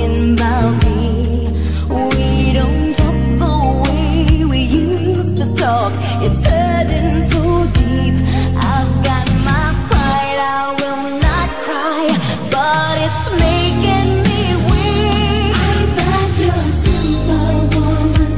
talking about me. We don't talk the way we used to talk. It's hurting so deep. I've got my pride, I will not cry, but it's making me weak. I'm not your superwoman.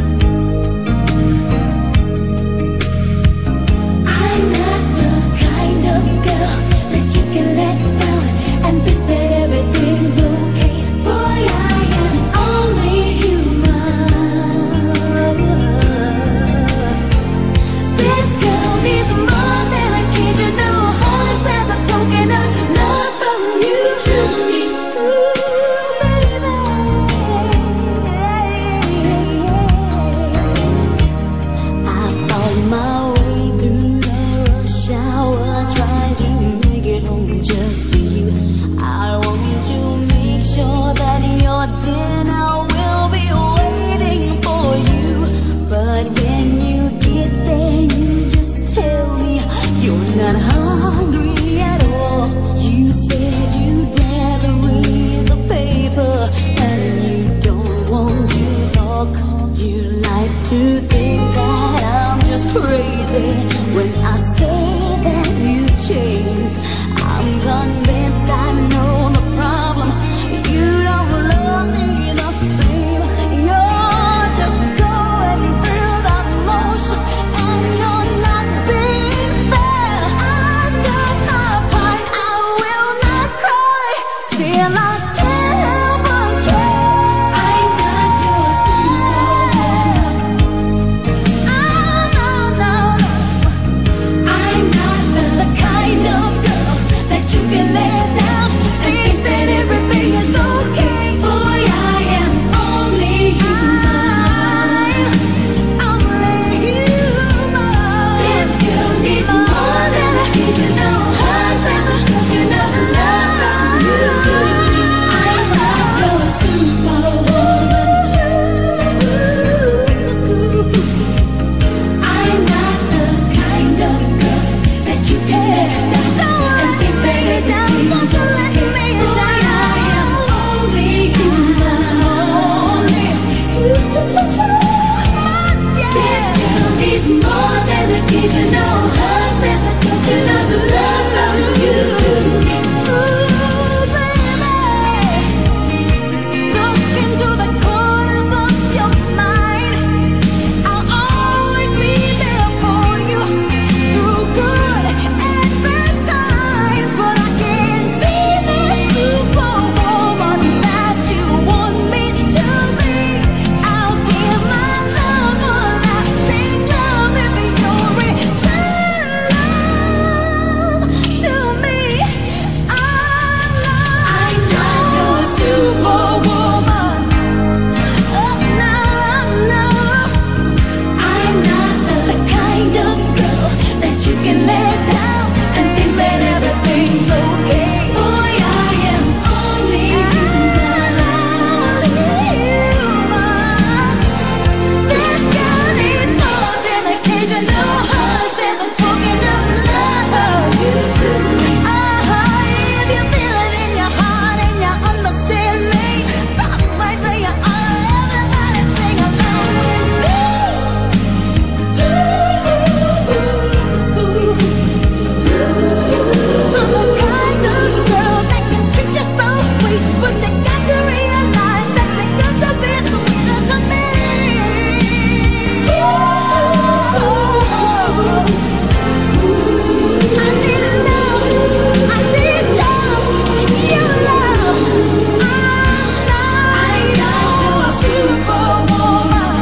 I'm not the kind of girl that you can let down and think that everything's okay. Boy, I am only human. This girl needs more than occasional hugs as a token of love from you to me. Ooh, baby. I found my way through the rush hour, trying to make it home just for you. I want to make sure that your dinner will be waiting for you. But when you get there, you just tell me you're not hungry at all. You said you'd rather read the paper and you don't want to talk. You like to think that I'm just crazy when I say that you've changed. I'm convinced I know the problem. You don't love me the same. You're just going through the motions and you're not being fair. I got my pride, I will not cry. Still I can't help but care. I'm not your superwoman. I'm not the kind of girl that you can let down and think that everything is okay. Boy, I am only human. Only human. This girl needs more than occasional hugs and a token of love from you to me. I'm not your superwoman. I'm not the kind of girl that you can let down and think that everything is okay. Boy, I am only human. This girl needs more than occasional hugs as a token of love from you to me. Ooh, baby, look into the corners of your mind. I'll always be there for you through good and bad times, but I can't be the superwoman that you want me to be. I'll give my love a lasting love if you'll return love to me. I'm not your superwoman. Oh, no. I'm not the kind of girl that you can let down and think that everything's okay. Boy, I am only human. This girl needs more than occasional hugs as a token of love. You do me. If you feel it in your heart and you understand me, stop right where you are. Everybody sing along with me. I'm the kind of girl that can treat you so sweet, but you got to realize that you got to be sweeter than me. I need love, I need your love. I'm not your superwoman.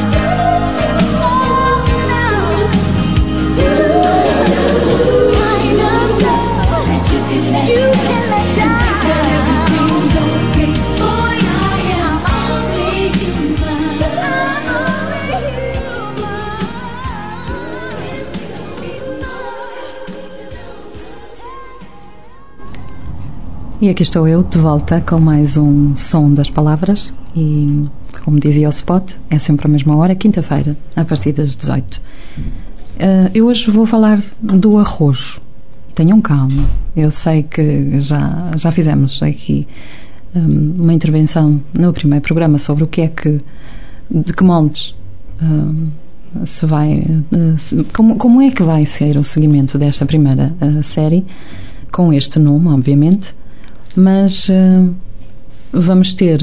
Kind of love that you can let down. Everything's okay. Boy, I am only human. I'm only E aqui estou eu de volta com mais um Som das Palavras e, como dizia o spot, é sempre a mesma hora, quinta-feira, a partir das 18. Eu hoje vou falar do arroz. Tenham calma. Eu sei que já fizemos aqui uma intervenção no primeiro programa sobre de que moldes se vai, como é que vai ser o seguimento desta primeira série, com este nome, obviamente, mas vamos ter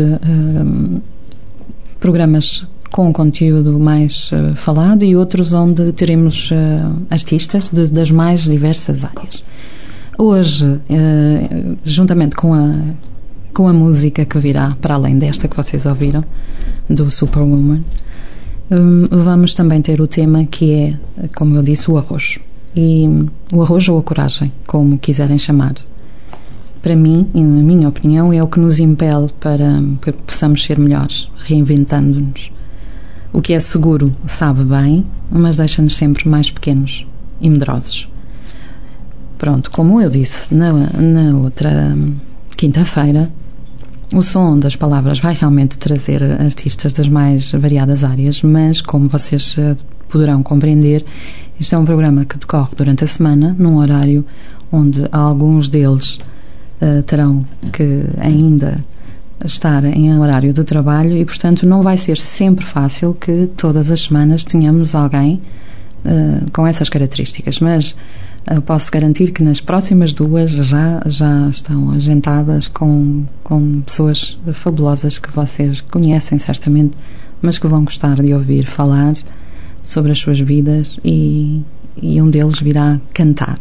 programas com conteúdo mais falado e outros onde teremos artistas das mais diversas áreas. Hoje, juntamente com a música que virá para além desta que vocês ouviram, do Superwoman, vamos também ter o tema que é, como eu disse, o arrojo. E o arrojo ou a coragem, como quiserem chamar. Para mim, e na minha opinião, é o que nos impele para que possamos ser melhores, reinventando-nos. O que é seguro sabe bem, mas deixa-nos sempre mais pequenos e medrosos. Pronto, como eu disse na outra quinta-feira, o som das palavras vai realmente trazer artistas das mais variadas áreas, mas como vocês poderão compreender, isto é um programa que decorre durante a semana, num horário onde alguns deles terão que ainda estar em horário de trabalho e, portanto, não vai ser sempre fácil que todas as semanas tenhamos alguém com essas características, mas posso garantir que nas próximas duas já estão agentadas com pessoas fabulosas que vocês conhecem certamente, mas que vão gostar de ouvir falar sobre as suas vidas e um deles virá cantar.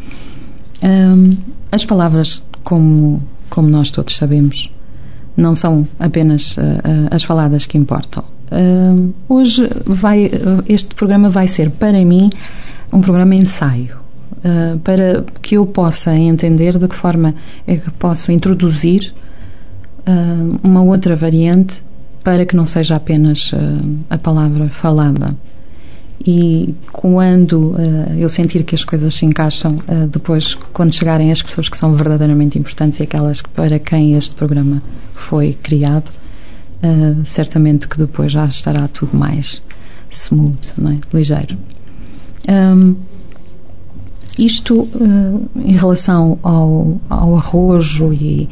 As palavras, como nós todos sabemos, não são apenas as faladas que importam. Hoje este programa vai ser, para mim, um programa ensaio, para que eu possa entender de que forma é que posso introduzir uma outra variante para que não seja apenas a palavra falada. E quando eu sentir que as coisas se encaixam, depois, quando chegarem as pessoas que são verdadeiramente importantes e aquelas para quem este programa foi criado, certamente que depois já estará tudo mais smooth, não é? Ligeiro. Isto em relação ao arrojo e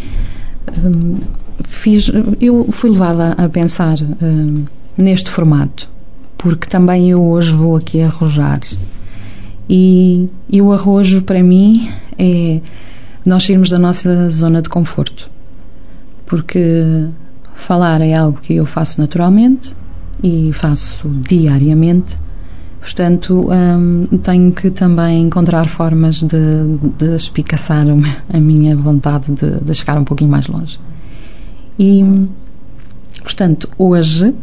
eu fui levada a pensar neste formato, porque também eu hoje vou aqui arrojar e o arrojo para mim é nós sairmos da nossa zona de conforto, porque falar é algo que eu faço naturalmente e faço diariamente. Portanto, tenho que também encontrar formas de espicaçar a minha vontade de chegar um pouquinho mais longe. E, portanto, hoje,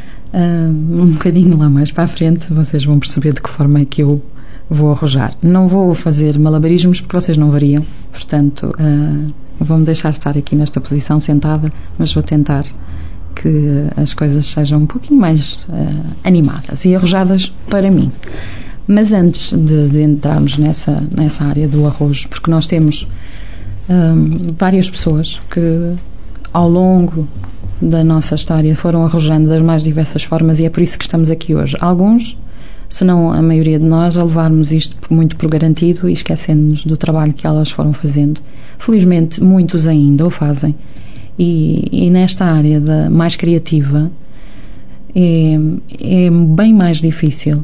um bocadinho lá mais para a frente, vocês vão perceber de que forma é que eu vou arrojar. Não vou fazer malabarismos porque vocês não variam. Portanto, vou-me deixar estar aqui nesta posição sentada, mas vou tentar que as coisas sejam um pouquinho mais animadas e arrojadas para mim. Mas antes de entrarmos nessa área do arrojo, porque nós temos várias pessoas que ao longo da nossa história foram arrojando das mais diversas formas e é por isso que estamos aqui hoje. Alguns, se não a maioria de nós, a levarmos isto muito por garantido e esquecendo-nos do trabalho que elas foram fazendo. Felizmente, muitos ainda o fazem. E nesta área mais criativa é bem mais difícil.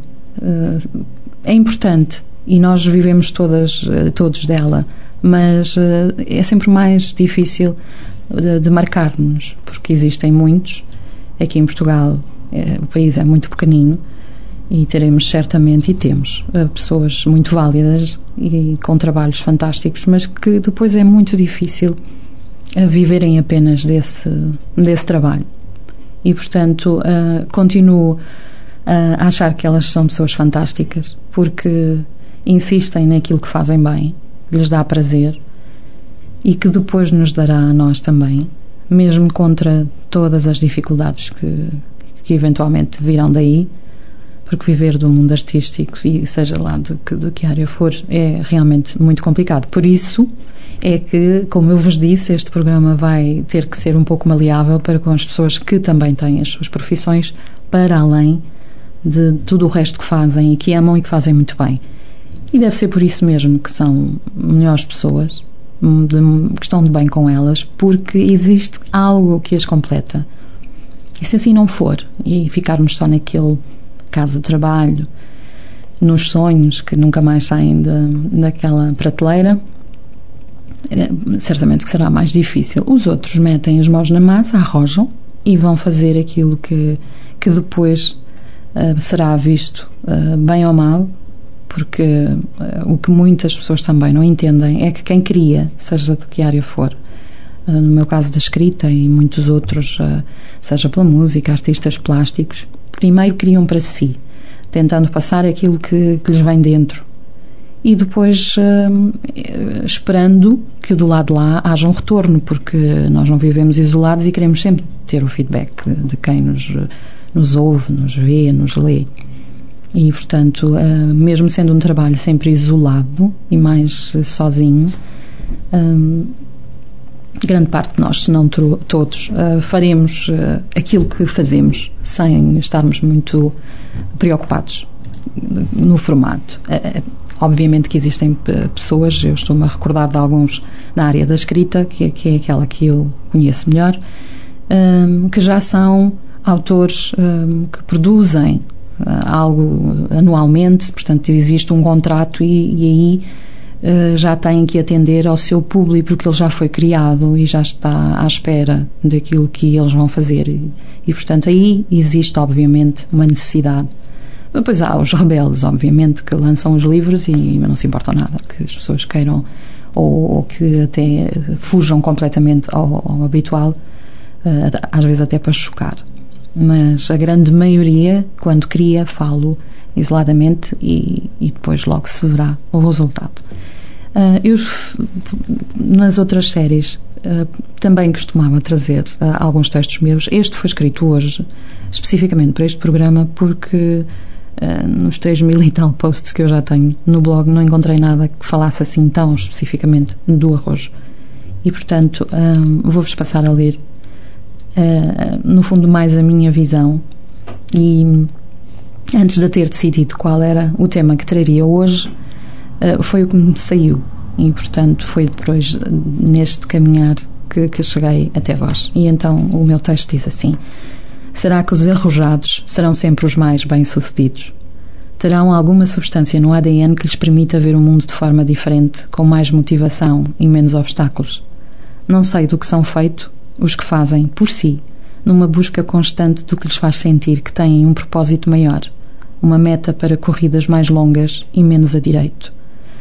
É importante e nós vivemos todos dela, mas é sempre mais difícil de marcar-nos, porque existem muitos. Aqui em Portugal o país é muito pequenino e teremos certamente, e temos, pessoas muito válidas e com trabalhos fantásticos, mas que depois é muito difícil viverem apenas desse trabalho. E, portanto, continuo a achar que elas são pessoas fantásticas porque insistem naquilo que fazem bem, lhes dá prazer e que depois nos dará a nós também, mesmo contra todas as dificuldades que eventualmente virão daí, porque viver do mundo artístico, e seja lá de que área for, é realmente muito complicado. Por isso é que, como eu vos disse, este programa vai ter que ser um pouco maleável para com as pessoas que também têm as suas profissões, para além de tudo o resto que fazem e que amam e que fazem muito bem. E deve ser por isso mesmo que são melhores pessoas que estão de bem com elas, porque existe algo que as completa. E se assim não for, e ficarmos só naquele casa de trabalho, nos sonhos que nunca mais saem daquela prateleira, certamente que será mais difícil. Os outros metem as mãos na massa, arrojam e vão fazer aquilo que depois será visto bem ou mal, porque o que muitas pessoas também não entendem é que quem cria, seja de que área for, no meu caso da escrita e muitos outros, seja pela música, artistas plásticos, primeiro criam para si, tentando passar aquilo que lhes vem dentro e depois esperando que do lado de lá haja um retorno, porque nós não vivemos isolados e queremos sempre ter o feedback de quem nos ouve, nos vê, nos lê. E, portanto, mesmo sendo um trabalho sempre isolado e mais sozinho, grande parte de nós, se não todos, faremos aquilo que fazemos sem estarmos muito preocupados no formato. Obviamente que existem pessoas, eu estou-me a recordar de alguns na área da escrita, que é aquela que eu conheço melhor, que já são autores que produzem algo anualmente, portanto existe um contrato e aí já têm que atender ao seu público, porque ele já foi criado e já está à espera daquilo que eles vão fazer e portanto aí existe obviamente uma necessidade. Depois há os rebeldes, obviamente, que lançam os livros e não se importam nada que as pessoas queiram ou que até fujam completamente ao habitual, às vezes até para chocar. Mas a grande maioria, quando cria, falo isoladamente e depois logo se verá o resultado. Eu, nas outras séries, também costumava trazer alguns textos meus. Este foi escrito hoje, especificamente para este programa, porque nos 3.000 e tal posts que eu já tenho no blog, não encontrei nada que falasse assim tão especificamente do arrojo. E, portanto, vou-vos passar a ler no fundo mais a minha visão e antes de ter decidido qual era o tema que traria hoje, foi o que me saiu e portanto foi depois neste caminhar que cheguei até vós. E então o meu texto diz assim: será que os arrojados serão sempre os mais bem-sucedidos? Terão alguma substância no ADN que lhes permita ver o mundo de forma diferente, com mais motivação e menos obstáculos? Não sei do que são feitos os que fazem, por si, numa busca constante do que lhes faz sentir que têm um propósito maior, uma meta para corridas mais longas e menos a direito.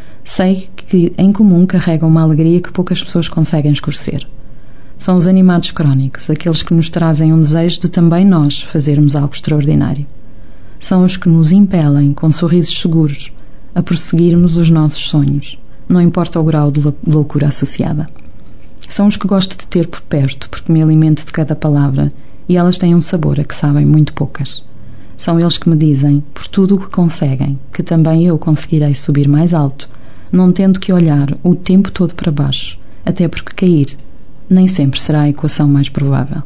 Sei que, em comum, carregam uma alegria que poucas pessoas conseguem escurecer. São os animados crónicos, aqueles que nos trazem um desejo de também nós fazermos algo extraordinário. São os que nos impelem, com sorrisos seguros, a prosseguirmos os nossos sonhos, não importa o grau de loucura associada. São os que gosto de ter por perto, porque me alimento de cada palavra e elas têm um sabor a que sabem muito poucas. São eles que me dizem, por tudo o que conseguem, que também eu conseguirei subir mais alto, não tendo que olhar o tempo todo para baixo, até porque cair nem sempre será a equação mais provável.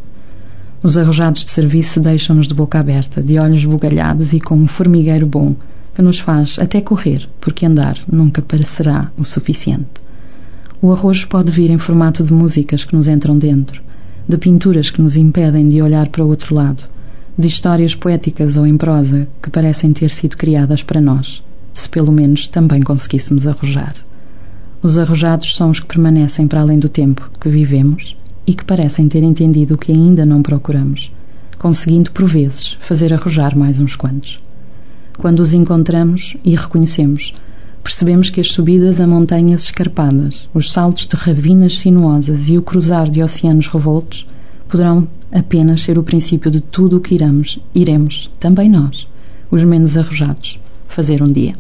Os arrojados de serviço deixam-nos de boca aberta, de olhos bugalhados e com um formigueiro bom, que nos faz até correr, porque andar nunca parecerá o suficiente. O arrojo pode vir em formato de músicas que nos entram dentro, de pinturas que nos impedem de olhar para o outro lado, de histórias poéticas ou em prosa que parecem ter sido criadas para nós, se pelo menos também conseguíssemos arrojar. Os arrojados são os que permanecem para além do tempo que vivemos e que parecem ter entendido o que ainda não procuramos, conseguindo, por vezes, fazer arrojar mais uns quantos. Quando os encontramos e reconhecemos, percebemos que as subidas a montanhas escarpadas, os saltos de ravinas sinuosas e o cruzar de oceanos revoltos poderão apenas ser o princípio de tudo o que iremos, também nós, os menos arrojados, fazer um dia.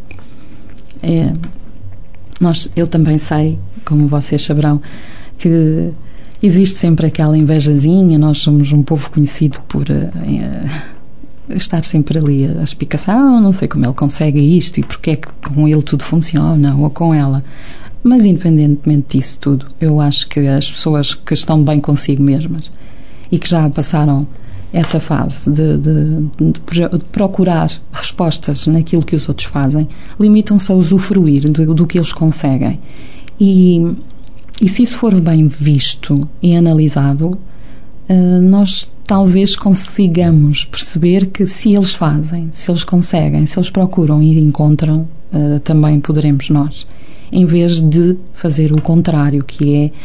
Eu também sei, como vocês saberão, que existe sempre aquela invejazinha. Nós somos um povo conhecido por estar sempre ali a espicaçar, não sei como ele consegue isto e porque é que com ele tudo funciona ou com ela. Mas independentemente disso tudo, eu acho que as pessoas que estão bem consigo mesmas e que já passaram essa fase de procurar respostas naquilo que os outros fazem, limitam-se a usufruir do que eles conseguem. E E se isso for bem visto e analisado, nós talvez consigamos perceber que se eles fazem, se eles conseguem, se eles procuram e encontram, também poderemos nós. Em vez de fazer o contrário, que é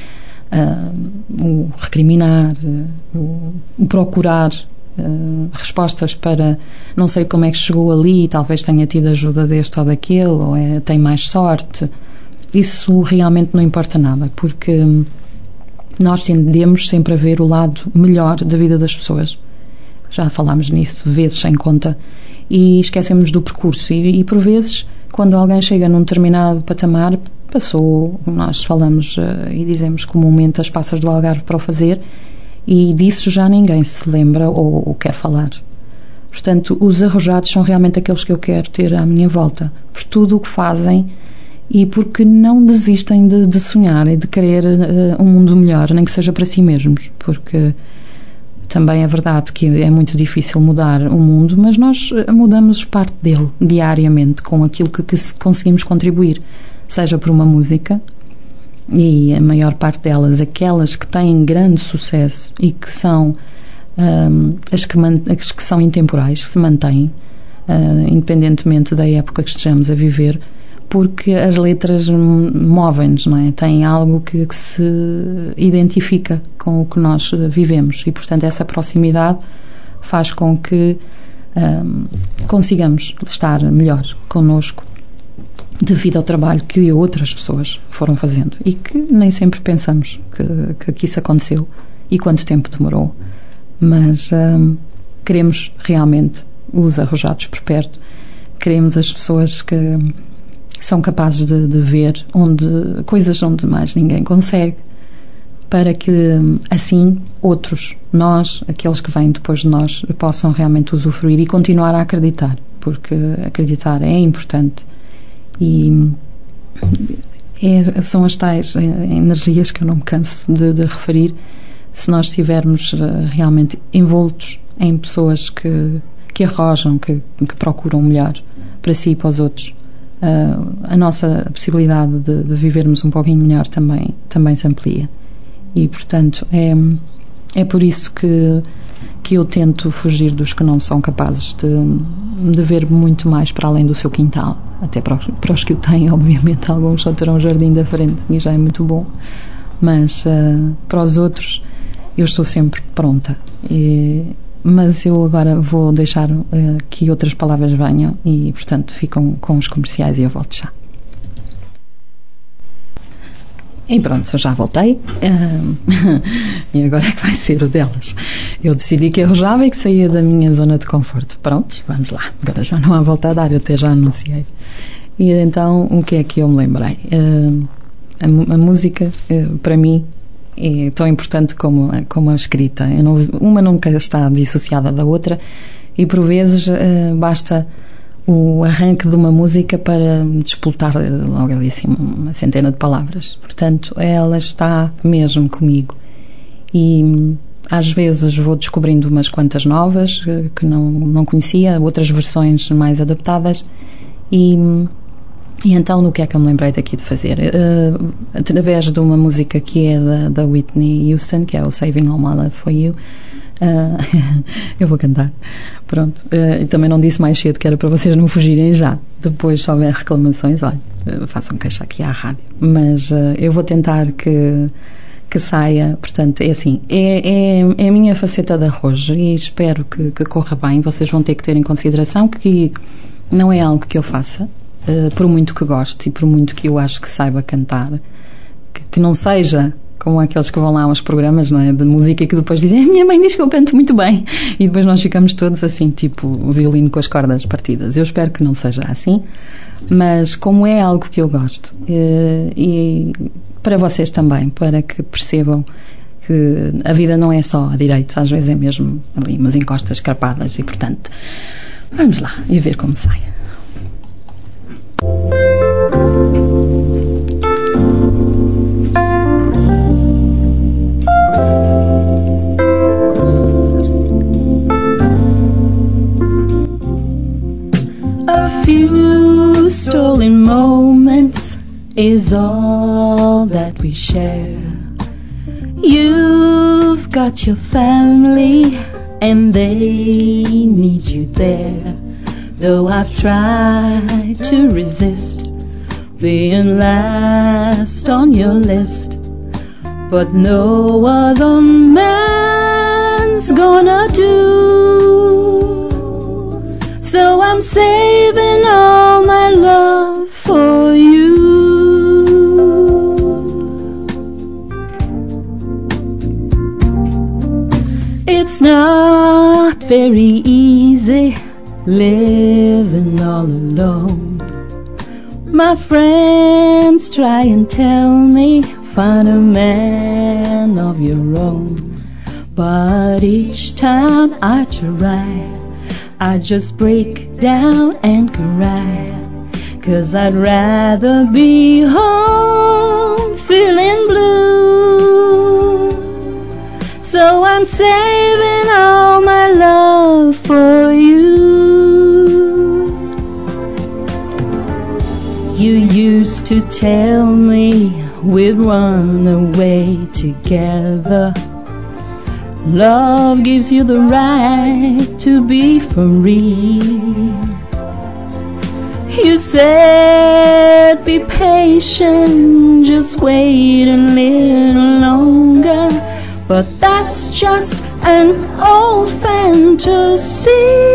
o recriminar, o procurar respostas para não sei como é que chegou ali, talvez tenha tido ajuda deste ou daquele, ou tem mais sorte. Isso realmente não importa nada, porque nós tendemos sempre a ver o lado melhor da vida das pessoas. Já falámos nisso vezes sem conta e esquecemos do percurso e por vezes quando alguém chega num determinado patamar, passou, nós falamos e dizemos comumente as passas do Algarve para o fazer, e disso já ninguém se lembra ou quer falar. Portanto, os arrojados são realmente aqueles que eu quero ter à minha volta, por tudo o que fazem e porque não desistem de sonhar e de querer um mundo melhor, nem que seja para si mesmos, porque também é verdade que é muito difícil mudar o mundo, mas nós mudamos parte dele diariamente com aquilo que conseguimos contribuir, seja por uma música, e a maior parte delas, aquelas que têm grande sucesso e que são as que são intemporais, que se mantêm, independentemente da época que estejamos a viver, porque as letras movem-nos, não é? Têm algo que se identifica com o que nós vivemos e, portanto, essa proximidade faz com que consigamos estar melhor connosco devido ao trabalho que outras pessoas foram fazendo e que nem sempre pensamos que isso aconteceu e quanto tempo demorou. Mas queremos realmente os arrojados por perto, queremos as pessoas que são capazes de ver coisas onde mais ninguém consegue, para que assim outros, nós, aqueles que vêm depois de nós, possam realmente usufruir e continuar a acreditar, porque acreditar é importante e são as tais energias que eu não me canso de referir. Se nós estivermos realmente envoltos em pessoas que arrojam, que procuram o melhor para si e para os outros, a nossa possibilidade de vivermos um pouquinho melhor também se amplia. E, portanto, é por isso que eu tento fugir dos que não são capazes de ver muito mais para além do seu quintal. Até para os que o têm, obviamente, alguns só terão um jardim da frente e já é muito bom. Mas para os outros, eu estou sempre pronta. Mas eu agora vou deixar que outras palavras venham e, portanto, ficam com os comerciais e eu volto já. E pronto, eu já voltei. E agora é que vai ser o delas. Eu decidi que arrojava e que saía da minha zona de conforto. Pronto, vamos lá. Agora já não há volta a dar, eu até já anunciei. E então, o que é que eu me lembrei? A música, para mim, é tão importante como a escrita. Uma nunca está dissociada da outra e, por vezes, basta o arranque de uma música para despoltar logo ali assim uma centena de palavras. Portanto, ela está mesmo comigo. E às vezes vou descobrindo umas quantas novas que não conhecia, outras versões mais adaptadas e então o que é que eu me lembrei daqui de fazer? Através de uma música que é da Whitney Houston, que é o Saving All My Love For You. Eu vou cantar. Pronto. Também não disse mais cedo que era para vocês não fugirem já. Depois, se houver reclamações, olha, façam queixa aqui à rádio. Mas eu vou tentar que saia. Portanto, é assim, é a minha faceta de arrojo e espero que corra bem. Vocês vão ter que ter em consideração que não é algo que eu faça por muito que goste e por muito que eu acho que saiba cantar, que não seja como aqueles que vão lá aos programas, não é, de música, que depois dizem: a minha mãe diz que eu canto muito bem, e depois nós ficamos todos assim, tipo o violino com as cordas partidas. Eu espero que não seja assim, mas como é algo que eu gosto, e para vocês também, para que percebam que a vida não é só a direito, às vezes é mesmo ali umas encostas escarpadas, e portanto vamos lá e ver como sai. A few stolen moments is all that we share. You've got your family and they need you there. Though I've tried to resist being last on your list, but no other man's gonna do. So I'm saving all my love for you. It's not very easy living all alone. My friends try and tell me, find a man of your own. But each time I try, I just break down and cry. 'Cause I'd rather be home feeling blue. So I'm saving all my love for you. You used to tell me we'd run away together. Love gives you the right to be free. You said be patient, just wait a little longer. But that's just an old fantasy.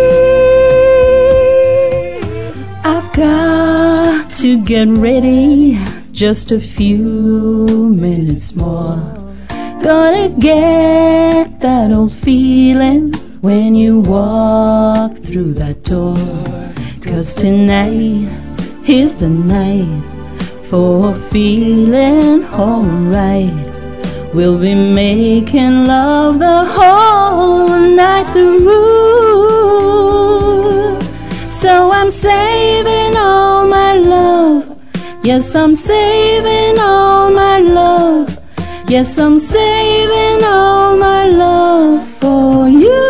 I've got to get ready, just a few minutes more. Gonna get that old feeling when you walk through that door. 'Cause tonight is the night for feeling alright. We'll be making love the whole night through. So I'm saving all my love. Yes, I'm saving all my love. Yes, I'm saving all my love for you.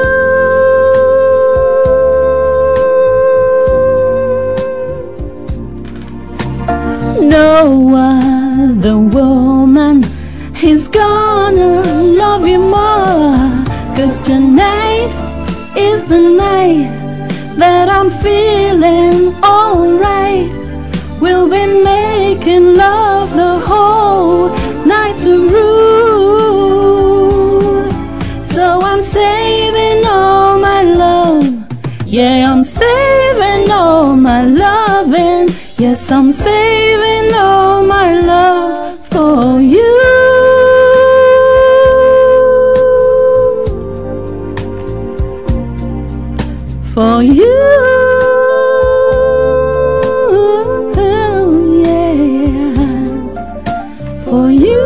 No other woman is gonna love you more. 'Cause tonight is the night that I'm feeling alright. We'll be making love the whole night through. So I'm saving all my love. Yeah, I'm saving all my loving. Yes, I'm saving all my love for you. For you. For you,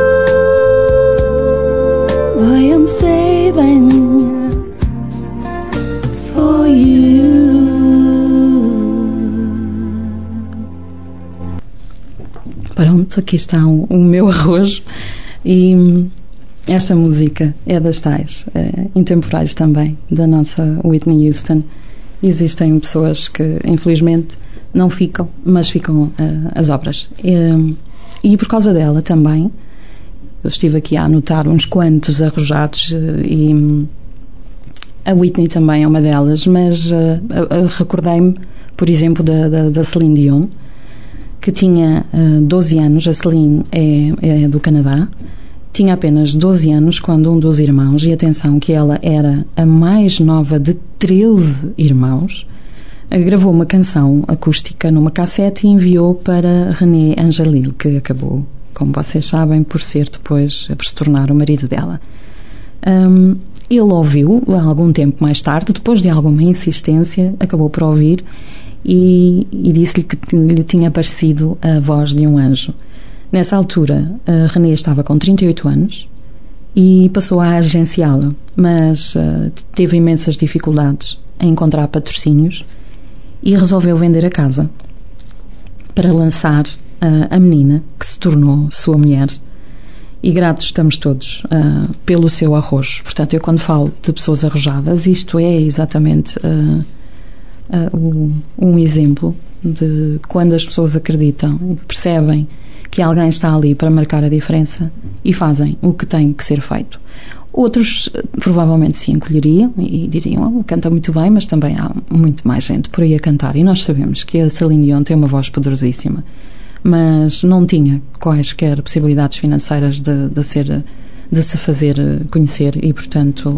I am saving for you. Pronto, aqui está o meu arrojo e esta música é das tais intemporais também, da nossa Whitney Houston. Existem pessoas que infelizmente não ficam, mas ficam as obras. E por causa dela também, eu estive aqui a anotar uns quantos arrojados e a Whitney também é uma delas, mas recordei-me, por exemplo, da Celine Dion, que tinha 12 anos. A Celine é do Canadá, tinha apenas 12 anos quando um dos irmãos, e atenção que ela era a mais nova de 13 irmãos, gravou uma canção acústica numa cassete e enviou para René Angelil, que acabou, como vocês sabem, por se tornar o marido dela. Ele ouviu algum tempo mais tarde, depois de alguma insistência, acabou por ouvir e disse-lhe que lhe tinha parecido a voz de um anjo. Nessa altura, René estava com 38 anos e passou a agenciá-la, mas teve imensas dificuldades em encontrar patrocínios e resolveu vender a casa para lançar a menina que se tornou sua mulher. E gratos estamos todos pelo seu arrojo. Portanto, eu quando falo de pessoas arrojadas, isto é exatamente um exemplo de quando as pessoas acreditam e percebem que alguém está ali para marcar a diferença e fazem o que tem que ser feito. Outros provavelmente se encolheriam e diriam, canta muito bem, mas também há muito mais gente por aí a cantar. E nós sabemos que a Celine Dion tem uma voz poderosíssima, mas não tinha quaisquer possibilidades financeiras de se fazer conhecer e, portanto,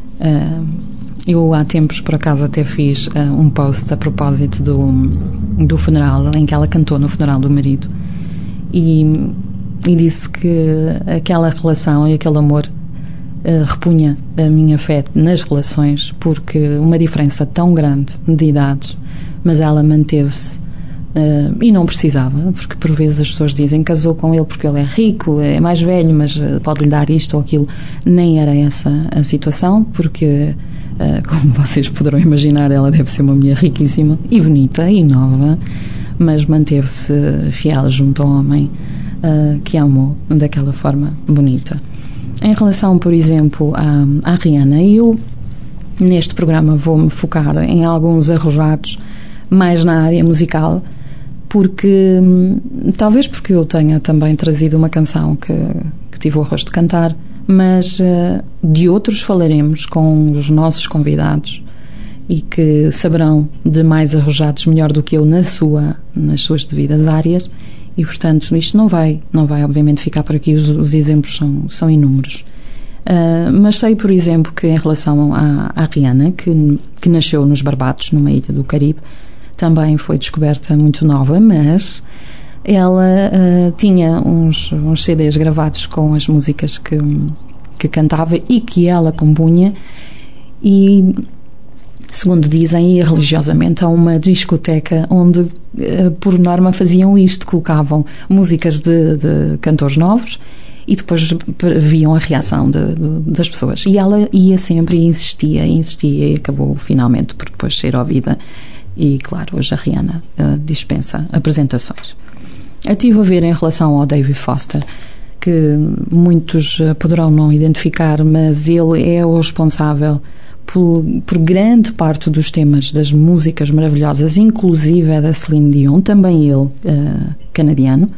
eu há tempos, por acaso, até fiz um post a propósito do funeral, em que ela cantou no funeral do marido e disse que aquela relação e aquele amor repunha a minha fé nas relações, porque uma diferença tão grande de idades, mas ela manteve-se e não precisava, porque por vezes as pessoas dizem que casou com ele porque ele é rico, é mais velho, mas pode-lhe dar isto ou aquilo. Nem era essa a situação, porque como vocês poderão imaginar, ela deve ser uma mulher riquíssima e bonita e nova, mas manteve-se fiel junto ao homem que a amou daquela forma bonita. Em relação, por exemplo, à Rihanna, eu neste programa vou-me focar em alguns arrojados mais na área musical, porque talvez porque eu tenha também trazido uma canção que tive o rosto de cantar, mas de outros falaremos com os nossos convidados e que saberão de mais arrojados melhor do que eu nas suas devidas áreas. E, portanto, isto não vai obviamente ficar por aqui, os exemplos são inúmeros. Mas sei, por exemplo, que em relação à Rihanna, que nasceu nos Barbados, numa ilha do Caribe, também foi descoberta muito nova, mas ela tinha uns CDs gravados com as músicas que cantava e que ela compunha, e segundo dizem, e religiosamente, há uma discoteca onde, por norma, faziam isto, colocavam músicas de cantores novos e depois viam a reação das pessoas. E ela ia sempre e insistia e acabou finalmente por depois ser ouvida. E, claro, hoje a Rihanna dispensa apresentações. Eu estive a ver em relação ao David Foster, que muitos poderão não identificar, mas ele é o responsável por grande parte dos temas das músicas maravilhosas, inclusive a da Celine Dion, também ele canadiano.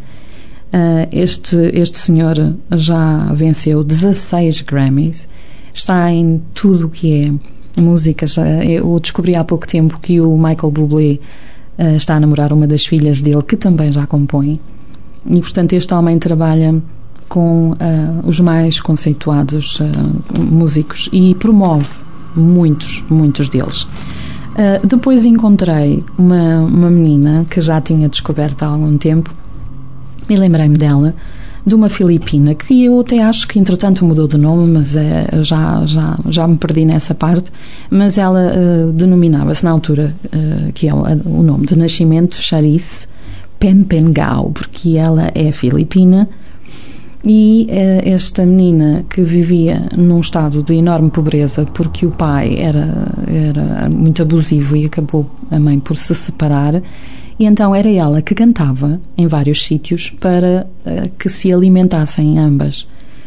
Este senhor já venceu 16 Grammys, está em tudo o que é músicas. Eu descobri há pouco tempo que o Michael Bublé está a namorar uma das filhas dele, que também já compõe, e portanto este homem trabalha com os mais conceituados músicos e promove muitos deles. Depois encontrei uma menina que já tinha descoberto há algum tempo e lembrei-me dela, de uma filipina, que eu até acho que entretanto mudou de nome, mas já me perdi nessa parte, mas ela denominava-se na altura, que é o nome de nascimento, Charisse Pempengau, porque ela é filipina. E esta menina, que vivia num estado de enorme pobreza porque o pai era muito abusivo e acabou a mãe por se separar, e então era ela que cantava em vários sítios para que se alimentassem ambas.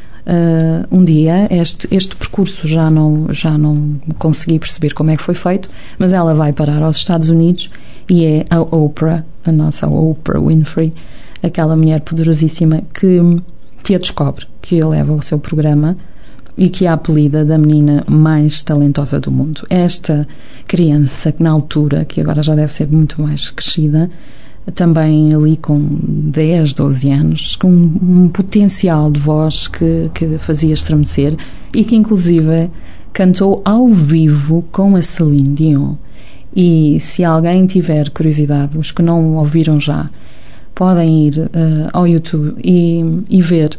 Um dia este percurso já não consegui perceber como é que foi feito, mas ela vai parar aos Estados Unidos e é a Oprah, a nossa Oprah Winfrey, aquela mulher poderosíssima que a descobre, que a leva ao seu programa e que a apelida da menina mais talentosa do mundo. Esta criança, que na altura, que agora já deve ser muito mais crescida, também ali com 10, 12 anos, com um potencial de voz que fazia estremecer e que inclusive cantou ao vivo com a Celine Dion. E se alguém tiver curiosidade, os que não ouviram já, podem ir ao YouTube e ver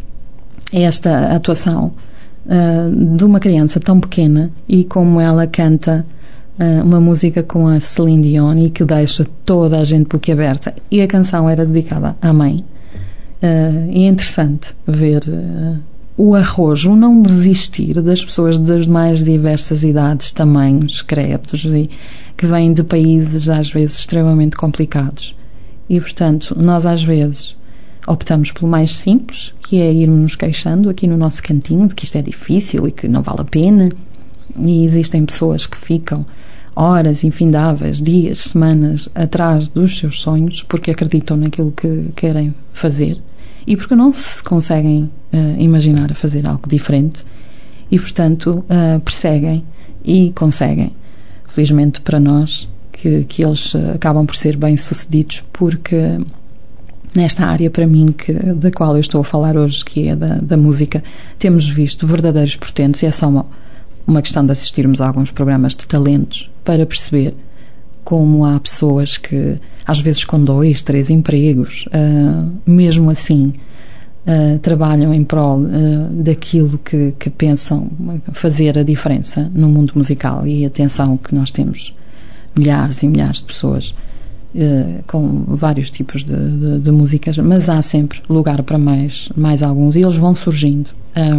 esta atuação de uma criança tão pequena e como ela canta uma música com a Celine Dion e que deixa toda a gente boquiaberta. E a canção era dedicada à mãe. E é interessante ver o arrojo, o não desistir das pessoas das mais diversas idades, tamanhos, credos, que vêm de países às vezes extremamente complicados. E, portanto, nós às vezes optamos pelo mais simples, que é irmos nos queixando aqui no nosso cantinho de que isto é difícil e que não vale a pena. E existem pessoas que ficam horas infindáveis, dias, semanas atrás dos seus sonhos, porque acreditam naquilo que querem fazer e porque não se conseguem imaginar a fazer algo diferente e, portanto, perseguem e conseguem. Felizmente para nós, que eles acabam por ser bem-sucedidos, porque nesta área, para mim, da qual eu estou a falar hoje, que é da música, temos visto verdadeiros portentos, e é só uma questão de assistirmos a alguns programas de talentos para perceber como há pessoas que, às vezes com 2, 3 empregos, mesmo assim, trabalham em prol daquilo que pensam fazer a diferença no mundo musical. E atenção que nós temos milhares e milhares de pessoas com vários tipos de músicas, mas há sempre lugar para mais alguns, e eles vão surgindo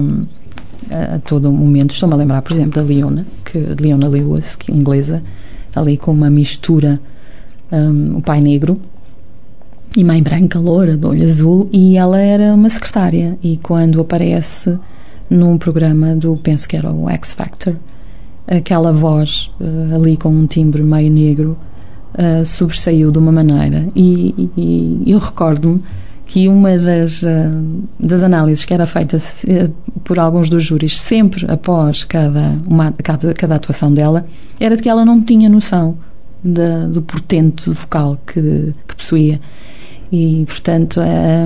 a todo momento. Estou-me a lembrar, por exemplo, da Leona Lewis, que é inglesa, ali com uma mistura, o pai negro e mãe branca, loura, de olho azul, e ela era uma secretária, e quando aparece num programa penso que era o X Factor, aquela voz ali com um timbre meio negro sobressaiu de uma maneira, e eu recordo-me que uma das análises que era feita por alguns dos júris, sempre após cada atuação dela, era de que ela não tinha noção do portento vocal que possuía. E, portanto,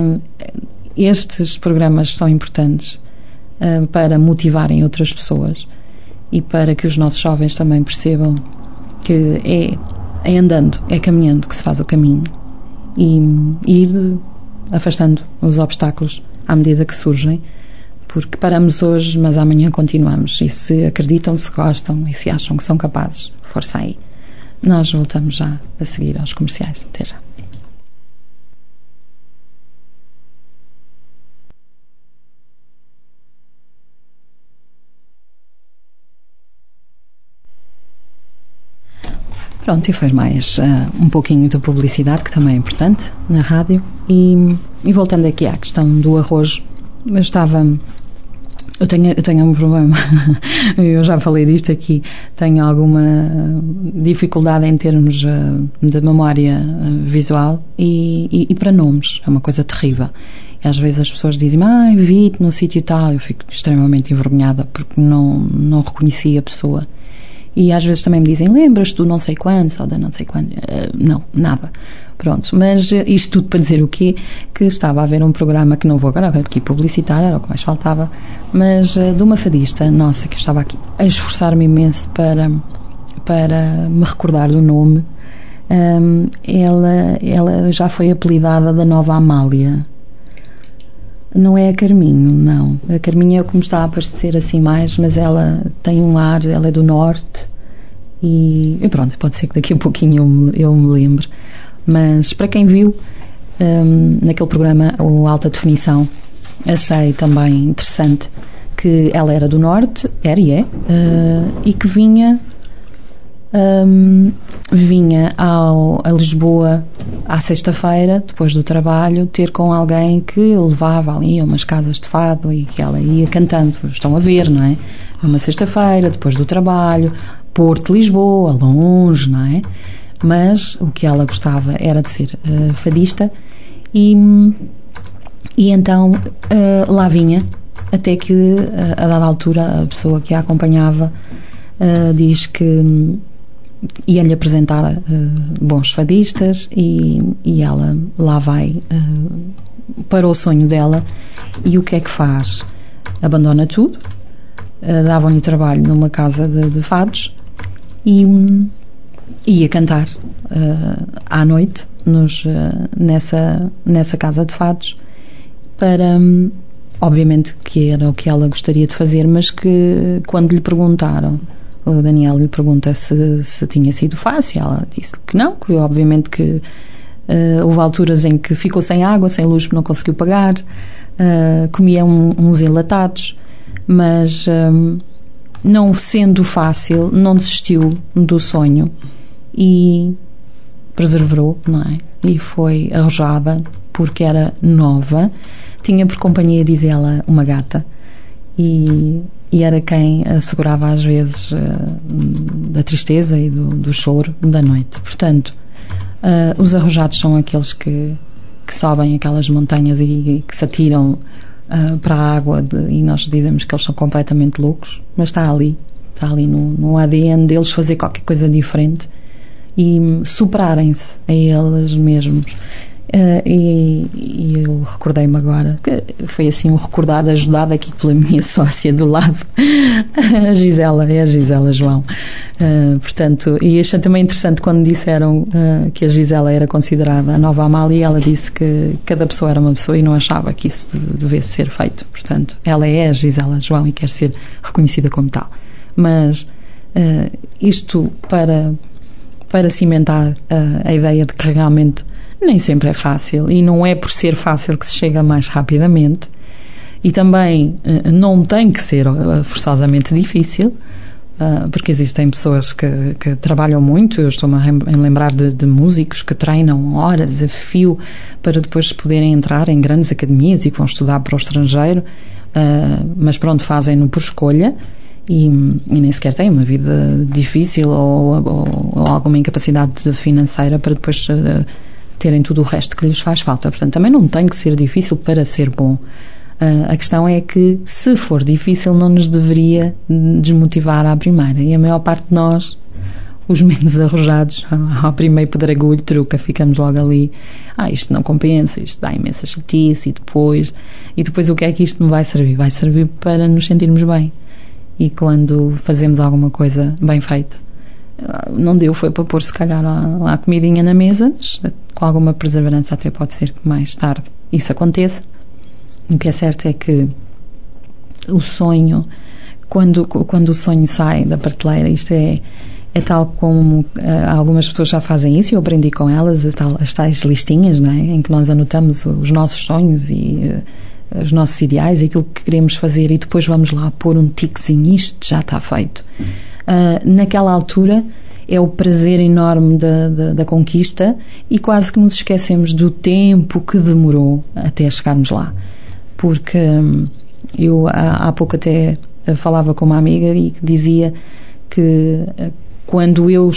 estes programas são importantes para motivarem outras pessoas e para que os nossos jovens também percebam que é andando, é caminhando que se faz o caminho, e ir afastando os obstáculos à medida que surgem, porque paramos hoje, mas amanhã continuamos, e se acreditam, se gostam e se acham que são capazes, força aí. Nós voltamos já a seguir aos comerciais. Até já. Pronto, e foi mais um pouquinho de publicidade, que também é importante na rádio, e voltando aqui à questão do arrojo, eu tenho um problema, eu já falei disto aqui, tenho alguma dificuldade em termos de memória visual e para nomes, é uma coisa terrível. E às vezes as pessoas dizem, vi-te no sítio tal, eu fico extremamente envergonhada porque não reconheci a pessoa. E às vezes também me dizem, lembras-te do não sei quantos ou da não sei quantos? Não, nada. Pronto, mas isto tudo para dizer o quê? Que estava a haver um programa, que não vou agora aqui publicitar, era o que mais faltava, mas de uma fadista nossa, que eu estava aqui a esforçar-me imenso para me recordar do nome. Ela já foi apelidada da Nova Amália. Não é a Carminho, não. A Carminho é como está a aparecer assim mais, mas ela tem um ar, ela é do norte, e pronto, pode ser que daqui a pouquinho eu me lembre. Mas para quem viu naquele programa, o Alta Definição, achei também interessante que ela era do norte, e que vinha a Lisboa à sexta-feira, depois do trabalho, ter com alguém que levava ali a umas casas de fado e que ela ia cantando. Estão a ver, não é? Uma sexta-feira, depois do trabalho, Porto, Lisboa, longe, não é? Mas o que ela gostava era de ser fadista, e então lá vinha, até que a dada altura a pessoa que a acompanhava diz que ia-lhe apresentar bons fadistas, e ela lá vai para o sonho dela, e o que é que faz? Abandona tudo, davam-lhe trabalho numa casa de fados, e ia cantar à noite nessa casa de fados, para, obviamente que era o que ela gostaria de fazer, mas que quando lhe perguntaram, o Daniel lhe pergunta se tinha sido fácil, ela disse que não, que obviamente que houve alturas em que ficou sem água, sem luz, não conseguiu pagar, comia uns enlatados, mas não sendo fácil, não desistiu do sonho e perseverou, não é? E foi arrojada, porque era nova, tinha por companhia, diz ela, uma gata, e e era quem assegurava às vezes da tristeza e do choro da noite. Portanto, os arrojados são aqueles que sobem aquelas montanhas e que se atiram para a água e nós dizemos que eles são completamente loucos, mas está ali no ADN deles fazer qualquer coisa diferente e superarem-se a eles mesmos. E eu recordei-me agora que foi assim um recordar ajudado aqui pela minha sócia do lado, a Gisela João. Portanto, e achei também interessante quando disseram que a Gisela era considerada a nova Amália, e ela disse que cada pessoa era uma pessoa e não achava que isso devesse ser feito. Portanto, ela é a Gisela João e quer ser reconhecida como tal. Mas isto para cimentar a ideia de que realmente nem sempre é fácil, e não é por ser fácil que se chega mais rapidamente, e também não tem que ser forçosamente difícil, porque existem pessoas que trabalham muito. Eu estou-me a lembrar de músicos que treinam horas a fio para depois poderem entrar em grandes academias e que vão estudar para o estrangeiro, mas pronto, fazem-no por escolha e nem sequer têm uma vida difícil ou alguma incapacidade financeira para depois terem tudo o resto que lhes faz falta. Portanto, também não tem que ser difícil para ser bom. A questão é que, se for difícil, não nos deveria desmotivar à primeira. E a maior parte de nós, os menos arrojados, ao primeiro pedregulho, truca, ficamos logo ali. Isto não compensa, isto dá imensa chatice, e depois o que é que isto me vai servir? Vai servir para nos sentirmos bem. E quando fazemos alguma coisa bem feita, não deu, foi para pôr se calhar lá a comidinha na mesa, mas com alguma perseverança até pode ser que mais tarde isso aconteça. O que é certo é que o sonho, quando o sonho sai da prateleira, isto é tal como algumas pessoas já fazem isso, eu aprendi com elas as tais listinhas, não é? Em que nós anotamos os nossos sonhos e os nossos ideais, aquilo que queremos fazer, e depois vamos lá pôr um tiquezinho, isto já está feito. Naquela altura é o prazer enorme da conquista, e quase que nos esquecemos do tempo que demorou até chegarmos lá, porque eu há pouco até falava com uma amiga e que dizia que quando eu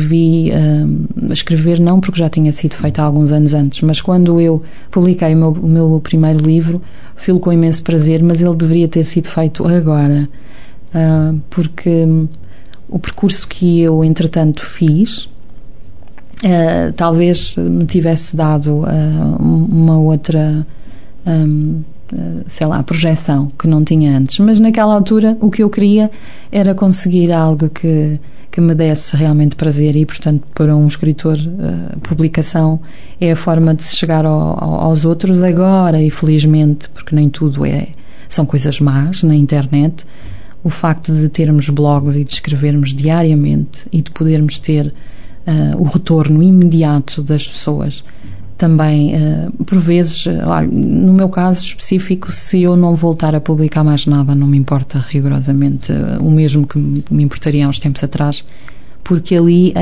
escrever não porque já tinha sido feito há alguns anos antes, mas quando eu publiquei o meu primeiro livro, filo com imenso prazer, mas ele deveria ter sido feito agora, porque o percurso que eu entretanto fiz talvez me tivesse dado uma outra projeção que não tinha antes, mas naquela altura o que eu queria era conseguir algo que me desse realmente prazer, e portanto para um escritor publicação é a forma de se chegar aos outros agora, e felizmente, porque nem tudo são coisas más na internet, o facto de termos blogs e de escrevermos diariamente e de podermos ter o retorno imediato das pessoas também, por vezes, olha, no meu caso específico, se eu não voltar a publicar mais nada, não me importa rigorosamente o mesmo que me importaria há uns tempos atrás, porque ali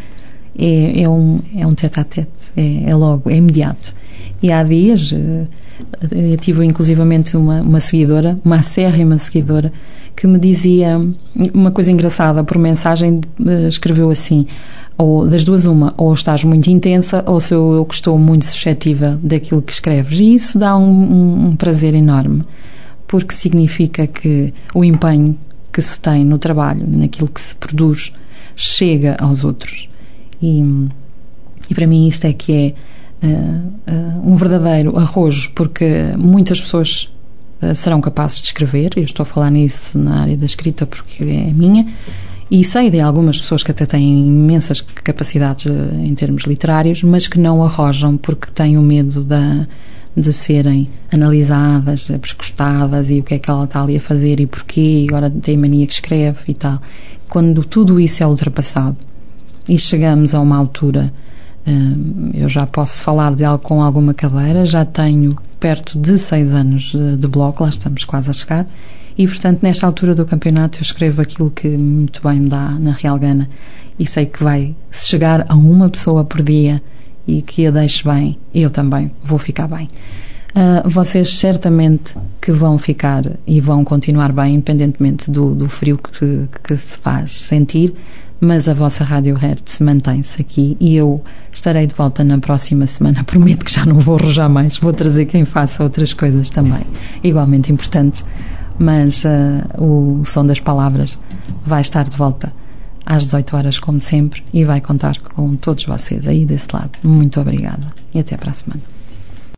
é um tete-a-tete, é logo, é imediato. E há dias eu tive inclusivamente uma seguidora, uma acérrima seguidora, que me dizia uma coisa engraçada por mensagem, escreveu assim: ou das duas uma, ou estás muito intensa, ou sou eu que estou muito suscetível daquilo que escreves. E isso dá um prazer enorme, porque significa que o empenho que se tem no trabalho, naquilo que se produz, chega aos outros. E para mim isto é que é um verdadeiro arrojo, porque muitas pessoas serão capazes de escrever. Eu estou a falar nisso na área da escrita porque é minha, e sei de algumas pessoas que até têm imensas capacidades em termos literários, mas que não arrojam porque têm o medo de serem analisadas, pescostadas, e o que é que ela está ali a fazer e porquê, e agora tem mania que escreve e tal. Quando tudo isso é ultrapassado e chegamos a uma altura, eu já posso falar de algo com alguma cadeira, já tenho perto de 6 anos de blog, lá estamos quase a chegar, e portanto nesta altura do campeonato eu escrevo aquilo que muito bem me dá na Real Gana, e sei que vai chegar a uma pessoa por dia, e que a deixe bem, eu também vou ficar bem. Vocês certamente que vão ficar e vão continuar bem, independentemente do frio que se faz sentir, mas a vossa Rádio Hertz mantém-se aqui e eu estarei de volta na próxima semana. Prometo que já não vou arrojar mais, vou trazer quem faça outras coisas também, igualmente importantes, mas o Som das Palavras vai estar de volta às 18 horas, como sempre, e vai contar com todos vocês aí desse lado. Muito obrigada e até para a semana.